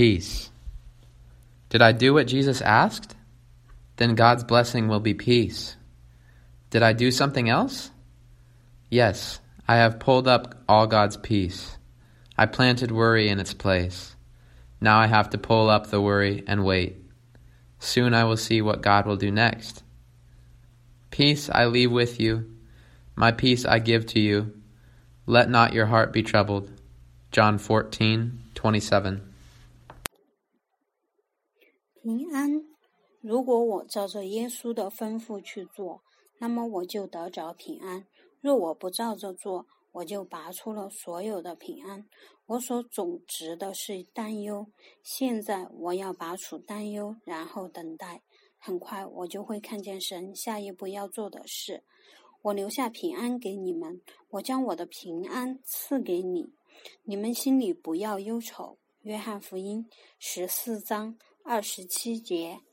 peace. Did I do what Jesus asked? Then God's blessing will be peace. Did I do something else? Yes, I have pulled up all God's peace. I planted worry in its place. Now I have to pull up the worry and wait. Soon I will see what God will do next. Peace I leave with you. My peace I give to you. Let not your heart be troubled. John 14:27. 平安。如果我照着耶稣的吩咐去做，那么我就得着平安。若我不照着做，我就拔出了所有的平安。我所种植的是担忧，现在我要拔除担忧，然后等待。很快我就会看见神下一步要做的事。我留下平安给你们，我将我的平安赐给你。你们心里不要忧愁。约翰福音14章27节。